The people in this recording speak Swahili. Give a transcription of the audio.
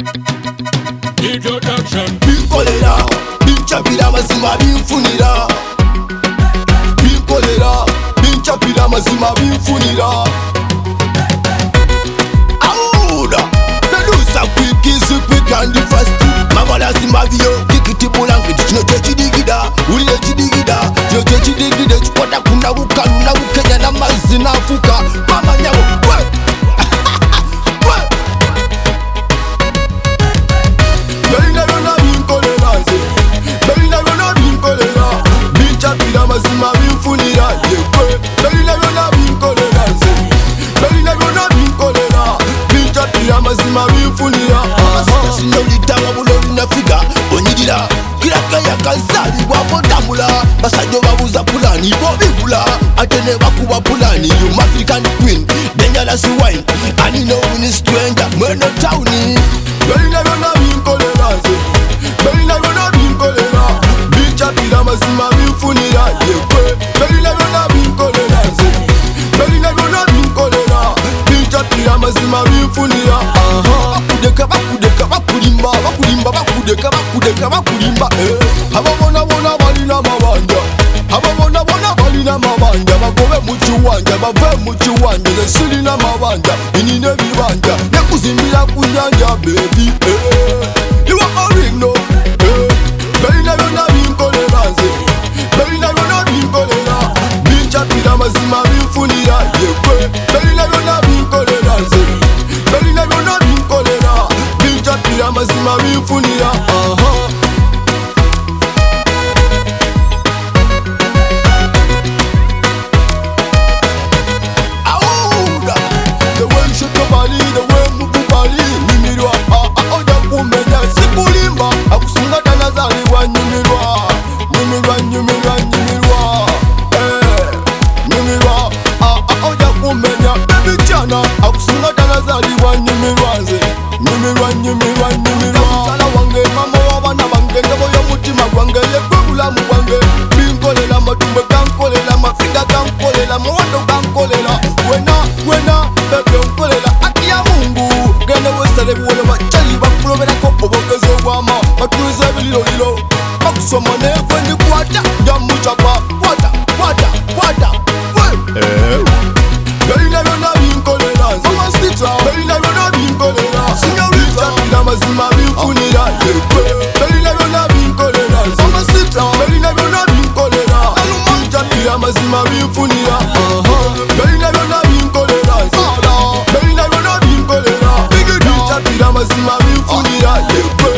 Introduction. Binkolera, binchapira mazima binfunira. Binkolera, binchapira mazima binfunira. Auda, nadusa quick is quick and fast. Mabala simavio, kikiti bulankiti chino chechidigida, uriye chidigida, chino chechidigida chipota kuna ukanu na ukenya na mazi na fuka. Mama nyabo, we. Mazima binfunira yekwe Belina byonna binkolera nze Belina byonna binkolera Binchapira mazima binfunira Amasita sinolitawa buloli nafiga Onyirira kiraka yakazalibwa botambula Basajjo babuza pulani bobibula Ate ne bakuba pulani You African queen Dangerous wine Ani no wini stranger Mweno towni Belina byonna binkolera nze Belina byonna binkolera Binchapira mazima binfunira yekwe Belina byonna binkolera nze Belina byonna binkolera Binchapira mazima binfunira Bakudeka bakudeka bakulimba Bakulimba bakudeka bakudeka bakulimba Ababona bona balina mabanja Ababona bona balina mabanja Bagobe mu kiwanja bave mu kiwanja Nesilina mabanja inine bibanja Nekuzimbira ku nyanja baby You are original Belina byonna binkolera nze Belina byonna binkolera Binchapira mazima binfunira yekwe Belina byonna binkolera nze Belina byonna binkolera Binchapira mazima binfunira Auda The way you shake your body, the way you move your body Nimirwa, oja kumenya Sikulimba, akusunga tanazaliwa Nimirwa, nimirwa, nimirwa, nimirwa Nimirwa, oja kumenya Baby chana, akusunga tanazaliwa Nimirwa nze, nimirwa, nimirwa, nimirwa Mutala wange, mama wabana bange Ngabo y'omutima gwange, yekwe bulamu bwange Binkolela, matumbe gankolela Mafiga gankolela, muwando gankolela Wena, bebe onkolela Aki ya Mungu, gende wesale buwele Bachali bakuloberako obogezi obwama Batuliza ebililolilo Bakusoma nefe ndikwata Jamuchapa, kwata Belina byonna binkolera nze Mamasita, belina byonna binkolera Sinyorita, binchapira mazima binfunira yekwe Belina byonna binkolera nze Mamasita, belina byonna binkolera Binchapira mazima binfunira Belina byonna binkolera nze Belina byonna binkolera Binchapira mazima binfunira yekwe